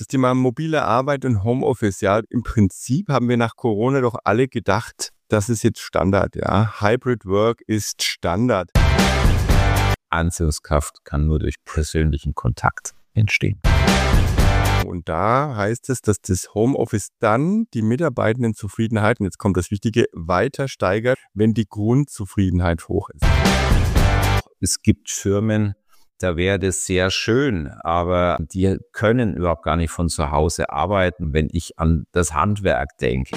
Das Thema mobile Arbeit und Homeoffice, ja, im Prinzip haben wir nach Corona doch alle gedacht, das ist jetzt Standard, ja. Hybrid Work ist Standard. Anziehungskraft kann nur durch persönlichen Kontakt entstehen. Und da heißt es, dass das Homeoffice dann die Mitarbeitendenzufriedenheit, und jetzt kommt das Wichtige, weiter steigert, wenn die Grundzufriedenheit hoch ist. Es gibt Firmen, da wäre das sehr schön, aber die können überhaupt gar nicht von zu Hause arbeiten, wenn ich an das Handwerk denke.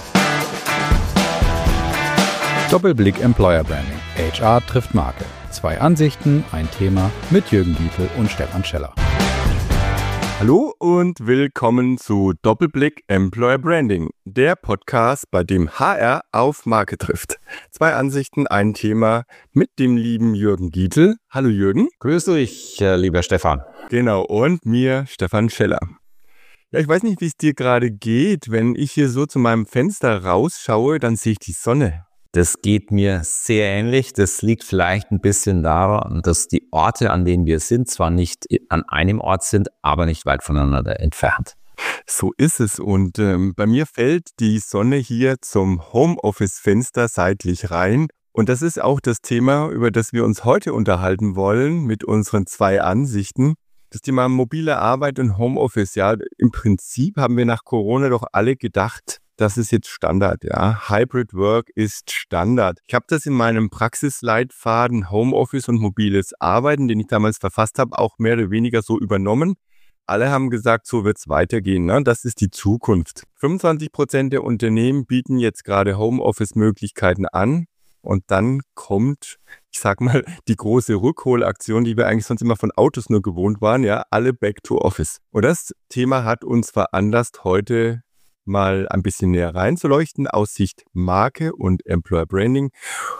Doppelblick Employer Branding. HR trifft Marke. 2 Ansichten, ein Thema mit Jürgen Dietl und Stefan Scheller. Hallo und willkommen zu Doppelblick Employer Branding, der Podcast, bei dem HR auf Marke trifft. 2 Ansichten, ein Thema mit dem lieben Jürgen Dietl. Hallo Jürgen. Grüß dich, lieber Stefan. Genau, und mir, Stefan Scheller. Ja, ich weiß nicht, wie es dir gerade geht. Wenn ich hier so zu meinem Fenster rausschaue, dann sehe ich die Sonne. Das geht mir sehr ähnlich. Das liegt vielleicht ein bisschen daran, dass die Orte, an denen wir sind, zwar nicht an einem Ort sind, aber nicht weit voneinander entfernt. So ist es. Und bei mir fällt die Sonne hier zum Homeoffice-Fenster seitlich rein. Und das ist auch das Thema, über das wir uns heute unterhalten wollen mit unseren 2 Ansichten. Das Thema mobile Arbeit und Homeoffice. Ja, im Prinzip haben wir nach Corona doch alle gedacht, das ist jetzt Standard, ja. Hybrid Work ist Standard. Ich habe das in meinem Praxisleitfaden Homeoffice und mobiles Arbeiten, den ich damals verfasst habe, auch mehr oder weniger so übernommen. Alle haben gesagt, so wird es weitergehen, ne? Das ist die Zukunft. 25% der Unternehmen bieten jetzt gerade Homeoffice-Möglichkeiten an. Und dann kommt, ich sag mal, die große Rückholaktion, die wir eigentlich sonst immer von Autos nur gewohnt waren, ja, alle back to office. Und das Thema hat uns veranlasst, heute mal ein bisschen näher reinzuleuchten aus Sicht Marke und Employer Branding.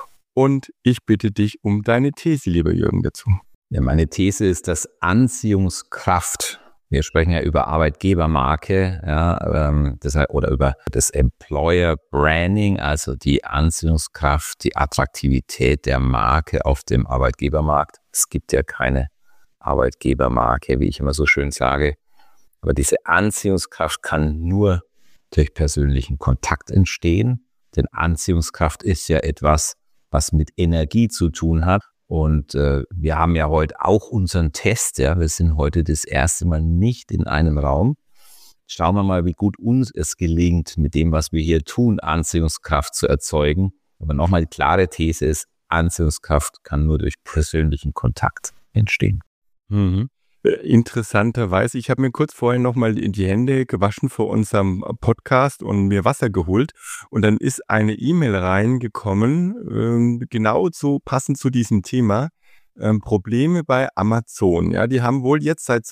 Und ich bitte dich um deine These, lieber Jürgen, dazu. Ja, meine These ist, dass Anziehungskraft, wir sprechen ja über Arbeitgebermarke, ja, oder über das Employer Branding, also die Anziehungskraft, die Attraktivität der Marke auf dem Arbeitgebermarkt. Es gibt ja keine Arbeitgebermarke, wie ich immer so schön sage. Aber diese Anziehungskraft kann nur durch persönlichen Kontakt entstehen. Denn Anziehungskraft ist ja etwas, was mit Energie zu tun hat. Und wir haben ja heute auch unseren Test. Ja, wir sind heute das erste Mal nicht in einem Raum. Schauen wir mal, wie gut uns es gelingt, mit dem, was wir hier tun, Anziehungskraft zu erzeugen. Aber nochmal die klare These ist, Anziehungskraft kann nur durch persönlichen Kontakt entstehen. Mhm. Interessanterweise, ich habe mir kurz vorher nochmal die Hände gewaschen vor unserem Podcast und mir Wasser geholt und dann ist eine E-Mail reingekommen, genau so passend zu diesem Thema, Probleme bei Amazon. Ja, die haben wohl jetzt seit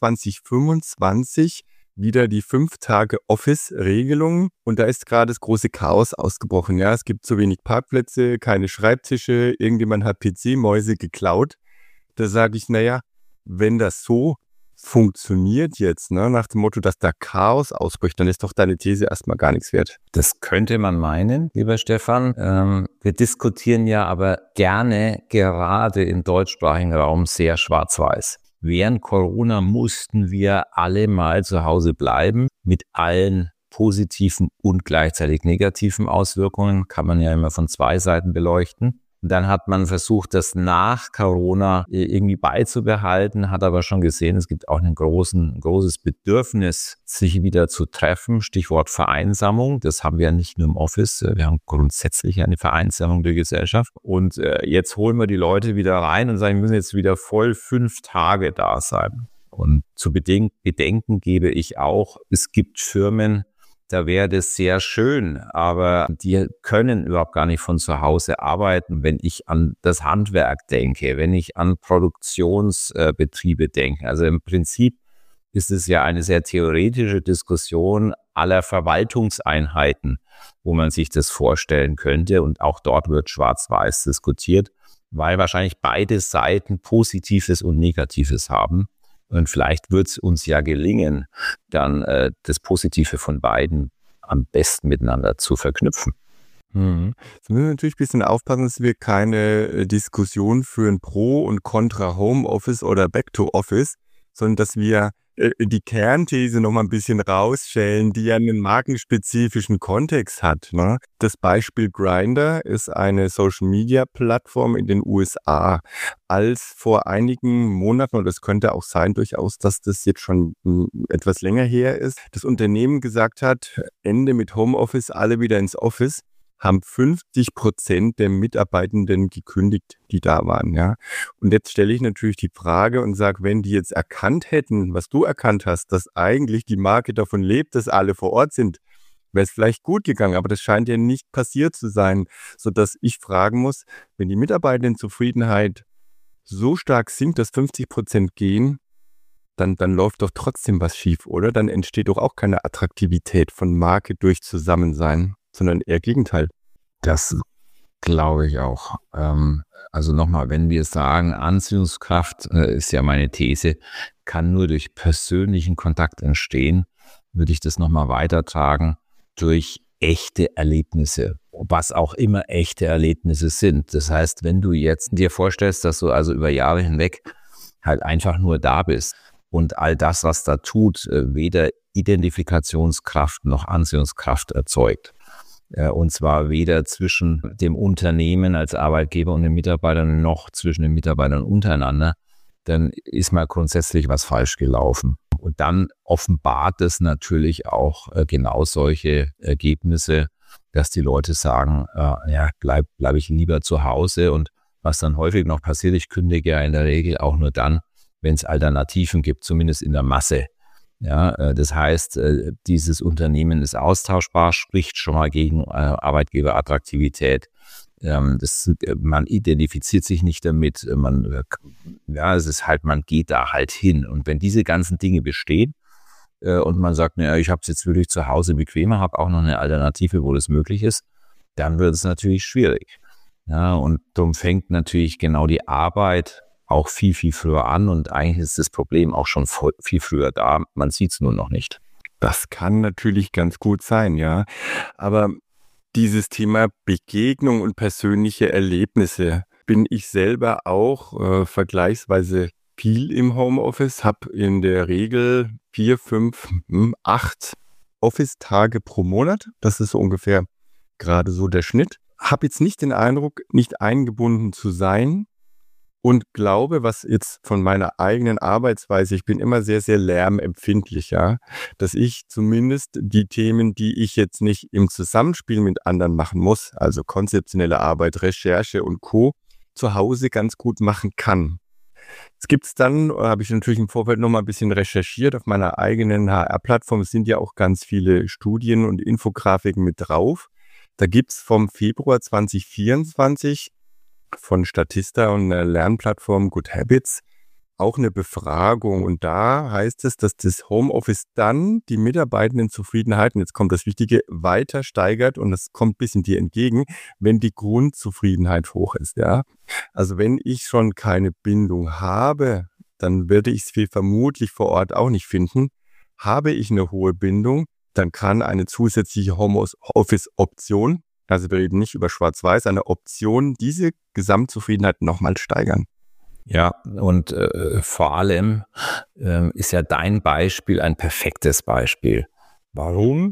2025 wieder die 5-Tage-Office-Regelung und da ist gerade das große Chaos ausgebrochen. Ja, es gibt zu wenig Parkplätze, keine Schreibtische, irgendjemand hat PC-Mäuse geklaut. Da sage ich, naja, wenn das so funktioniert jetzt, ne, nach dem Motto, dass da Chaos ausbricht, dann ist doch deine These erstmal gar nichts wert. Das könnte man meinen, lieber Stefan. Wir diskutieren ja aber gerne gerade im deutschsprachigen Raum sehr schwarz-weiß. Während Corona mussten wir alle mal zu Hause bleiben, mit allen positiven und gleichzeitig negativen Auswirkungen, kann man ja immer von 2 Seiten beleuchten. Und dann hat man versucht, das nach Corona irgendwie beizubehalten, hat aber schon gesehen, es gibt auch ein großes Bedürfnis, sich wieder zu treffen. Stichwort Vereinsamung. Das haben wir ja nicht nur im Office. Wir haben grundsätzlich eine Vereinsamung der Gesellschaft. Und jetzt holen wir die Leute wieder rein und sagen, wir müssen jetzt wieder voll 5 Tage da sein. Und zu bedenken gebe ich auch, es gibt Firmen, da wäre das sehr schön, aber die können überhaupt gar nicht von zu Hause arbeiten, wenn ich an das Handwerk denke, wenn ich an Produktionsbetriebe denke. Also im Prinzip ist es ja eine sehr theoretische Diskussion aller Verwaltungseinheiten, wo man sich das vorstellen könnte. Und auch dort wird schwarz-weiß diskutiert, weil wahrscheinlich beide Seiten Positives und Negatives haben. Und vielleicht wird es uns ja gelingen, dann das Positive von beiden am besten miteinander zu verknüpfen. Jetzt müssen wir natürlich ein bisschen aufpassen, dass wir keine Diskussion führen pro und contra Homeoffice oder Back to Office, sondern dass wir die Kernthese noch mal ein bisschen rausstellen, die ja einen markenspezifischen Kontext hat, ne? Das Beispiel Grindr ist eine Social-Media-Plattform in den USA. Als vor einigen Monaten, und es könnte auch sein durchaus, dass das jetzt schon etwas länger her ist, das Unternehmen gesagt hat, Ende mit Homeoffice, alle wieder ins Office, haben 50% der Mitarbeitenden gekündigt, die da waren, ja. Und jetzt stelle ich natürlich die Frage und sage, wenn die jetzt erkannt hätten, was du erkannt hast, dass eigentlich die Marke davon lebt, dass alle vor Ort sind, wäre es vielleicht gut gegangen, aber das scheint ja nicht passiert zu sein, sodass ich fragen muss, wenn die Mitarbeitendenzufriedenheit so stark sinkt, dass 50% gehen, dann läuft doch trotzdem was schief, oder? Dann entsteht doch auch keine Attraktivität von Marke durch Zusammensein, sondern eher Gegenteil. Das glaube ich auch. Also nochmal, wenn wir sagen, Anziehungskraft ist ja meine These, kann nur durch persönlichen Kontakt entstehen, würde ich das nochmal weitertragen, durch echte Erlebnisse, was auch immer echte Erlebnisse sind. Das heißt, wenn du jetzt dir vorstellst, dass du also über Jahre hinweg halt einfach nur da bist und all das, was da tut, weder Identifikationskraft noch Anziehungskraft erzeugt. Und zwar weder zwischen dem Unternehmen als Arbeitgeber und den Mitarbeitern noch zwischen den Mitarbeitern untereinander, dann ist mal grundsätzlich was falsch gelaufen. Und dann offenbart es natürlich auch genau solche Ergebnisse, dass die Leute sagen, bleib ich lieber zu Hause. Und was dann häufig noch passiert, ich kündige ja in der Regel auch nur dann, wenn es Alternativen gibt, zumindest in der Masse. Ja, das heißt, dieses Unternehmen ist austauschbar, spricht schon mal gegen Arbeitgeberattraktivität. Man identifiziert sich nicht damit. Es ist halt, man geht da halt hin. Und wenn diese ganzen Dinge bestehen und man sagt, ich habe es jetzt wirklich zu Hause bequemer, habe auch noch eine Alternative, wo das möglich ist, dann wird es natürlich schwierig. Ja, und darum fängt natürlich genau die Arbeit auch viel, viel früher an und eigentlich ist das Problem auch schon viel früher da. Man sieht es nur noch nicht. Das kann natürlich ganz gut sein, ja. Aber dieses Thema Begegnung und persönliche Erlebnisse bin ich selber auch vergleichsweise viel im Homeoffice, habe in der Regel 4, 5, 8 Office-Tage pro Monat. Das ist so ungefähr gerade so der Schnitt. Habe jetzt nicht den Eindruck, nicht eingebunden zu sein. Und glaube, was jetzt von meiner eigenen Arbeitsweise, ich bin immer sehr, sehr lärmempfindlich, ja, dass ich zumindest die Themen, die ich jetzt nicht im Zusammenspiel mit anderen machen muss, also konzeptionelle Arbeit, Recherche und Co., zu Hause ganz gut machen kann. Es gibt dann, habe ich natürlich im Vorfeld noch mal ein bisschen recherchiert, auf meiner eigenen HR-Plattform sind ja auch ganz viele Studien und Infografiken mit drauf. Da gibt es vom Februar 2024 von Statista und einer Lernplattform Good Habits auch eine Befragung. Und da heißt es, dass das Homeoffice dann die Mitarbeitendenzufriedenheit, und jetzt kommt das Wichtige, weiter steigert und das kommt ein bisschen dir entgegen, wenn die Grundzufriedenheit hoch ist. Ja? Also wenn ich schon keine Bindung habe, dann werde ich es vermutlich vor Ort auch nicht finden. Habe ich eine hohe Bindung, dann kann eine zusätzliche Homeoffice-Option, also wir reden nicht über Schwarz-Weiß, eine Option, diese Gesamtzufriedenheit nochmal steigern. Ja, und vor allem ist ja dein Beispiel ein perfektes Beispiel. Warum?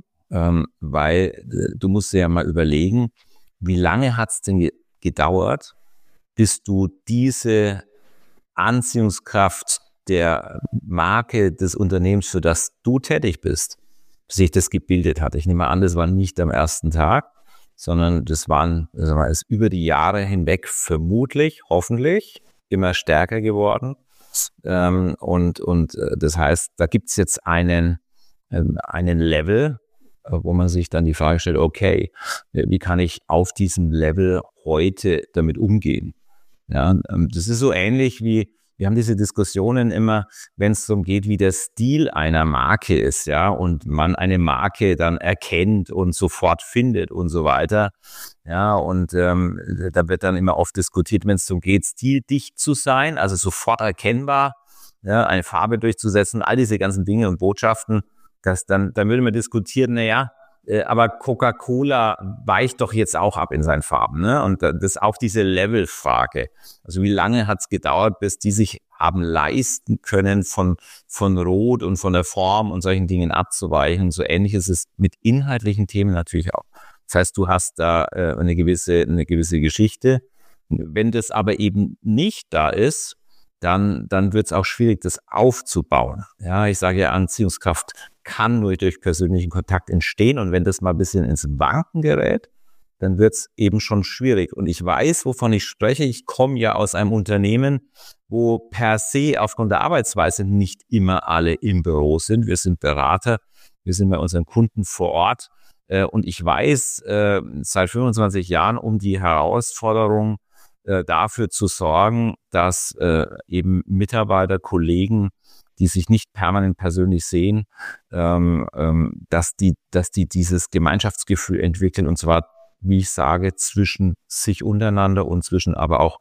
Weil du musst dir ja mal überlegen, wie lange hat es denn gedauert, bis du diese Anziehungskraft der Marke des Unternehmens, für das du tätig bist, bis sich das gebildet hat. Ich nehme an, das war nicht am ersten Tag, sondern das ist über die Jahre hinweg vermutlich, hoffentlich, immer stärker geworden. Und das heißt, da gibt es jetzt einen Level, wo man sich dann die Frage stellt, okay, wie kann ich auf diesem Level heute damit umgehen? Ja, das ist so ähnlich wie, wir haben diese Diskussionen immer, wenn es darum geht, wie der Stil einer Marke ist, ja, und man eine Marke dann erkennt und sofort findet und so weiter. Ja, und da wird dann immer oft diskutiert, wenn es darum geht, stildicht zu sein, also sofort erkennbar, ja, eine Farbe durchzusetzen, all diese ganzen Dinge und Botschaften, dann würde man diskutieren, Aber Coca-Cola weicht doch jetzt auch ab in seinen Farben, ne? Und das ist auch diese Levelfrage. Also wie lange hat es gedauert, bis die sich haben leisten können, von Rot und von der Form und solchen Dingen abzuweichen. So ähnlich ist es mit inhaltlichen Themen natürlich auch. Das heißt, du hast da eine gewisse Geschichte. Wenn das aber eben nicht da ist, dann wird es auch schwierig, das aufzubauen. Ja, ich sage ja, Anziehungskraft kann nur durch persönlichen Kontakt entstehen. Und wenn das mal ein bisschen ins Wanken gerät, dann wird es eben schon schwierig. Und ich weiß, wovon ich spreche. Ich komme ja aus einem Unternehmen, wo per se aufgrund der Arbeitsweise nicht immer alle im Büro sind. Wir sind Berater, wir sind bei unseren Kunden vor Ort. Und ich weiß seit 25 Jahren um die Herausforderung, dafür zu sorgen, dass eben Mitarbeiter, Kollegen, die sich nicht permanent persönlich sehen, dass die dieses Gemeinschaftsgefühl entwickeln, und zwar, wie ich sage, zwischen sich untereinander und zwischen aber auch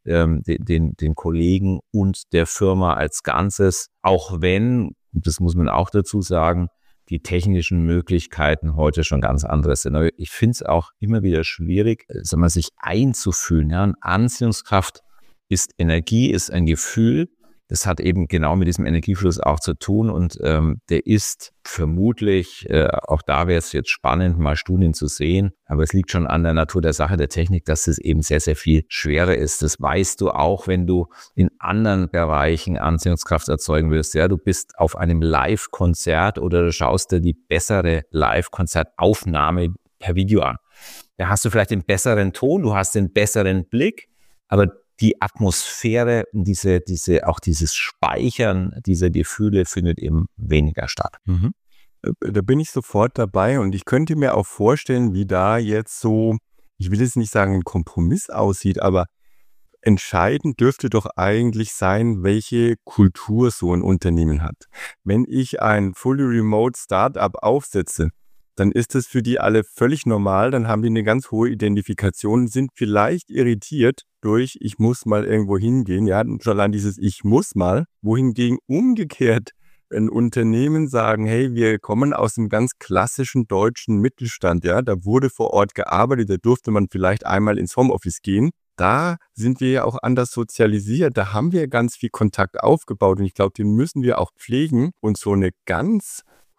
den Kollegen und der Firma als Ganzes, auch wenn, das muss man auch dazu sagen, die technischen Möglichkeiten heute schon ganz andere sind. Aber ich finde es auch immer wieder schwierig, sich einzufühlen. Ja? Und Anziehungskraft ist Energie, ist ein Gefühl. Das hat eben genau mit diesem Energiefluss auch zu tun. Und der ist vermutlich, auch da wäre es jetzt spannend, mal Studien zu sehen. Aber es liegt schon an der Natur der Sache, der Technik, dass es eben sehr, sehr viel schwerer ist. Das weißt du auch, wenn du in anderen Bereichen Anziehungskraft erzeugen willst. Ja, du bist auf einem Live-Konzert oder du schaust dir die bessere Live-Konzertaufnahme per Video an. Da hast du vielleicht den besseren Ton, du hast den besseren Blick, aber die Atmosphäre, auch dieses Speichern dieser Gefühle findet eben weniger statt. Mhm. Da bin ich sofort dabei und ich könnte mir auch vorstellen, wie da jetzt so, ich will jetzt nicht sagen, ein Kompromiss aussieht, aber entscheidend dürfte doch eigentlich sein, welche Kultur so ein Unternehmen hat. Wenn ich ein fully remote Startup aufsetze, dann ist das für die alle völlig normal, dann haben die eine ganz hohe Identifikation, sind vielleicht irritiert durch, ich muss mal irgendwo hingehen, ja, schon allein dieses ich muss mal, wohingegen umgekehrt, wenn Unternehmen sagen, hey, wir kommen aus einem ganz klassischen deutschen Mittelstand, ja, da wurde vor Ort gearbeitet, da durfte man vielleicht einmal ins Homeoffice gehen, da sind wir ja auch anders sozialisiert, da haben wir ganz viel Kontakt aufgebaut und ich glaube, den müssen wir auch pflegen und so eine ganz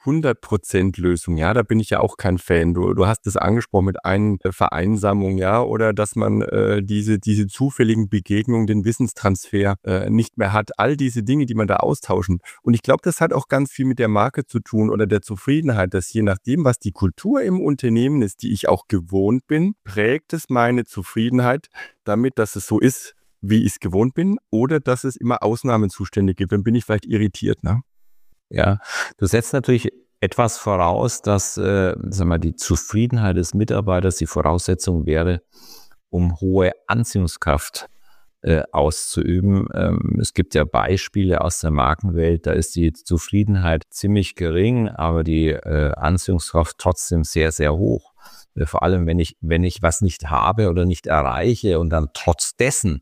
100% Lösung, ja, da bin ich ja auch kein Fan. Du hast es angesprochen mit einer Vereinsamung, ja, oder dass man diese zufälligen Begegnungen, den Wissenstransfer nicht mehr hat. All diese Dinge, die man da austauschen. Und ich glaube, das hat auch ganz viel mit der Marke zu tun oder der Zufriedenheit, dass je nachdem, was die Kultur im Unternehmen ist, die ich auch gewohnt bin, prägt es meine Zufriedenheit damit, dass es so ist, wie ich es gewohnt bin, oder dass es immer Ausnahmezustände gibt. Dann bin ich vielleicht irritiert, ne? Ja, du setzt natürlich etwas voraus, dass die Zufriedenheit des Mitarbeiters die Voraussetzung wäre, um hohe Anziehungskraft auszuüben. Es gibt ja Beispiele aus der Markenwelt, da ist die Zufriedenheit ziemlich gering, aber die Anziehungskraft trotzdem sehr, sehr hoch. Vor allem, wenn ich was nicht habe oder nicht erreiche und dann trotz dessen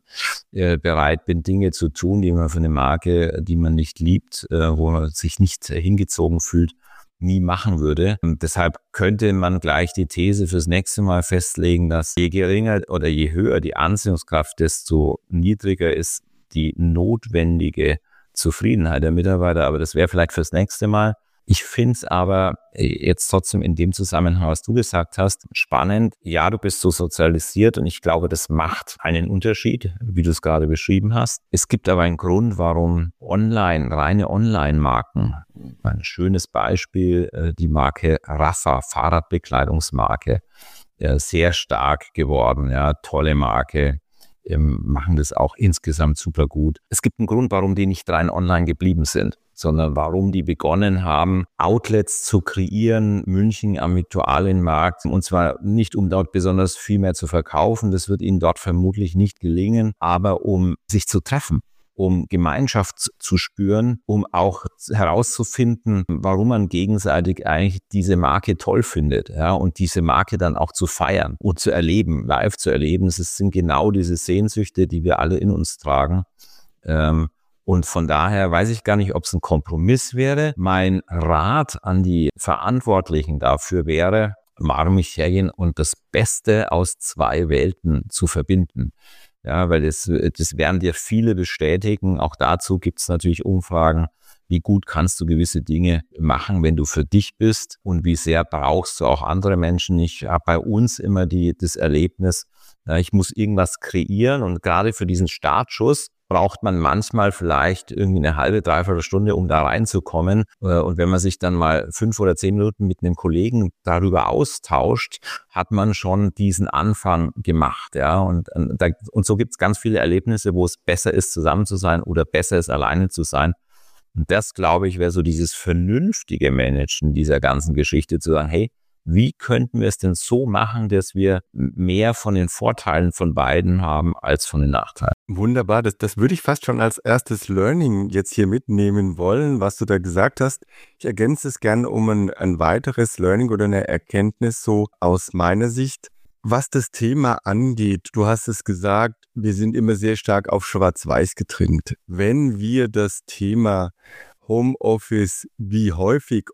bereit bin, Dinge zu tun, die man für eine Marke, die man nicht liebt, wo man sich nicht hingezogen fühlt, nie machen würde. Und deshalb könnte man gleich die These fürs nächste Mal festlegen, dass je geringer oder je höher die Anziehungskraft, desto niedriger ist die notwendige Zufriedenheit der Mitarbeiter. Aber das wäre vielleicht fürs nächste Mal. Ich finde es aber jetzt trotzdem in dem Zusammenhang, was du gesagt hast, spannend. Ja, du bist so sozialisiert und ich glaube, das macht einen Unterschied, wie du es gerade beschrieben hast. Es gibt aber einen Grund, warum reine Online-Marken, ein schönes Beispiel, die Marke Rafa, Fahrradbekleidungsmarke, sehr stark geworden, ja, tolle Marke. Machen das auch insgesamt super gut. Es gibt einen Grund, warum die nicht rein online geblieben sind, sondern warum die begonnen haben, Outlets zu kreieren, München am Viktualienmarkt, und zwar nicht, um dort besonders viel mehr zu verkaufen, das wird ihnen dort vermutlich nicht gelingen, aber um sich zu treffen, um Gemeinschaft zu spüren, um auch herauszufinden, warum man gegenseitig eigentlich diese Marke toll findet, ja, und diese Marke dann auch zu feiern und zu erleben, live zu erleben. Das sind genau diese Sehnsüchte, die wir alle in uns tragen. Und von daher weiß ich gar nicht, ob es ein Kompromiss wäre. Mein Rat an die Verantwortlichen dafür wäre, warum nicht hergehen und das Beste aus zwei Welten zu verbinden. Ja, weil das werden dir viele bestätigen. Auch dazu gibt es natürlich Umfragen. Wie gut kannst du gewisse Dinge machen, wenn du für dich bist? Und wie sehr brauchst du auch andere Menschen? Ich habe bei uns immer das Erlebnis, ich muss irgendwas kreieren. Und gerade für diesen Startschuss braucht man manchmal vielleicht irgendwie eine halbe, dreiviertel Stunde, um da reinzukommen. Und wenn man sich dann mal 5 oder 10 Minuten mit einem Kollegen darüber austauscht, hat man schon diesen Anfang gemacht. Ja, und so gibt es ganz viele Erlebnisse, wo es besser ist, zusammen zu sein oder besser ist, alleine zu sein. Und das, glaube ich, wäre so dieses vernünftige Managen dieser ganzen Geschichte, zu sagen, hey, wie könnten wir es denn so machen, dass wir mehr von den Vorteilen von beiden haben als von den Nachteilen? Wunderbar, das würde ich fast schon als erstes Learning jetzt hier mitnehmen wollen, was du da gesagt hast. Ich ergänze es gerne um ein weiteres Learning oder eine Erkenntnis so aus meiner Sicht. Was das Thema angeht, du hast es gesagt, wir sind immer sehr stark auf Schwarz-Weiß getrimmt. Wenn wir das Thema Homeoffice wie häufig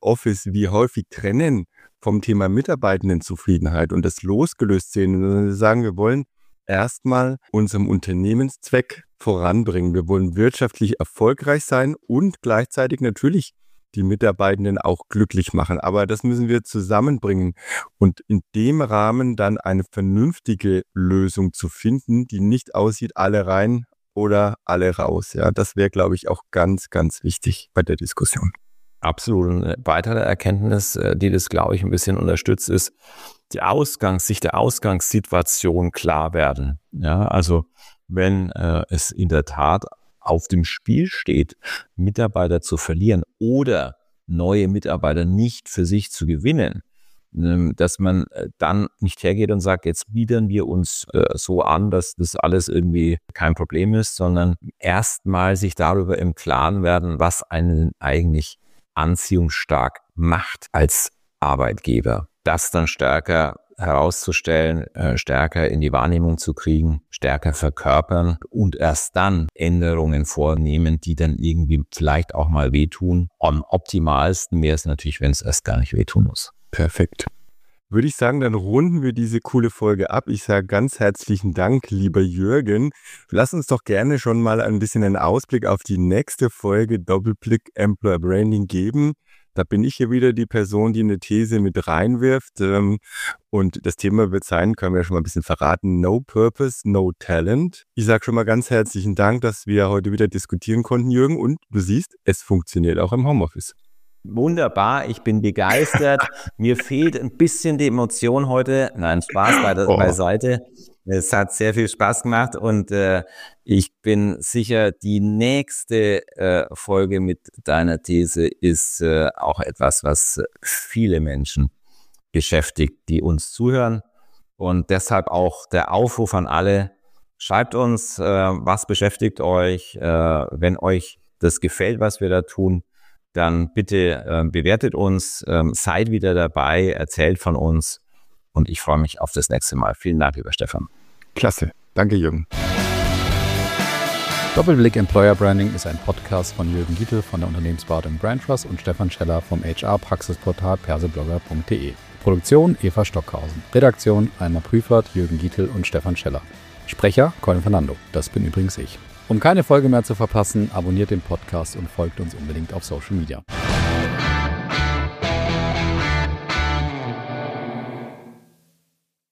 trennen vom Thema Mitarbeitendenzufriedenheit und das losgelöst sehen, und sagen, wir wollen erstmal unserem Unternehmenszweck voranbringen. Wir wollen wirtschaftlich erfolgreich sein und gleichzeitig natürlich die Mitarbeitenden auch glücklich machen. Aber das müssen wir zusammenbringen und in dem Rahmen dann eine vernünftige Lösung zu finden, die nicht aussieht, alle rein oder alle raus. Ja, das wäre, glaube ich, auch ganz, ganz wichtig bei der Diskussion. Absolut. Eine weitere Erkenntnis, die das, glaube ich, ein bisschen unterstützt, ist, sich der Ausgangssituation klar werden. Ja, also wenn es in der Tat auf dem Spiel steht, Mitarbeiter zu verlieren oder neue Mitarbeiter nicht für sich zu gewinnen, dass man dann nicht hergeht und sagt, jetzt biedern wir uns so an, dass das alles irgendwie kein Problem ist, sondern erstmal sich darüber im Klaren werden, was einen eigentlich anziehungsstark macht als Arbeitgeber. Das dann stärker herauszustellen, stärker in die Wahrnehmung zu kriegen, stärker verkörpern und erst dann Änderungen vornehmen, die dann irgendwie vielleicht auch mal wehtun. Am optimalsten wäre es natürlich, wenn es erst gar nicht wehtun muss. Perfekt. Würde ich sagen, dann runden wir diese coole Folge ab. Ich sage ganz herzlichen Dank, lieber Jürgen. Lass uns doch gerne schon mal ein bisschen einen Ausblick auf die nächste Folge Doppelblick Employer Branding geben. Da bin ich hier wieder die Person, die eine These mit reinwirft. Und das Thema wird sein, können wir ja schon mal ein bisschen verraten, No Purpose, No Talent. Ich sage schon mal ganz herzlichen Dank, dass wir heute wieder diskutieren konnten, Jürgen. Und du siehst, es funktioniert auch im Homeoffice. Wunderbar, ich bin begeistert. Mir fehlt ein bisschen die Emotion heute. Nein, Spaß beiseite. Es hat sehr viel Spaß gemacht und ich bin sicher, die nächste Folge mit deiner These ist auch etwas, was viele Menschen beschäftigt, die uns zuhören. Und deshalb auch der Aufruf an alle, schreibt uns, was beschäftigt euch. Wenn euch das gefällt, was wir da tun, dann bitte bewertet uns, seid wieder dabei, erzählt von uns und ich freue mich auf das nächste Mal. Vielen Dank, lieber Stefan. Klasse. Danke, Jürgen. Doppelblick Employer Branding ist ein Podcast von Jürgen Gietl von der Unternehmensberatung Brand Trust und Stefan Scheller vom HR-Praxisportal perseblogger.de. Produktion Eva Stockhausen. Redaktion Alma Prüfert, Jürgen Gietl und Stefan Scheller. Sprecher Colin Fernando. Das bin übrigens ich. Um keine Folge mehr zu verpassen, abonniert den Podcast und folgt uns unbedingt auf Social Media.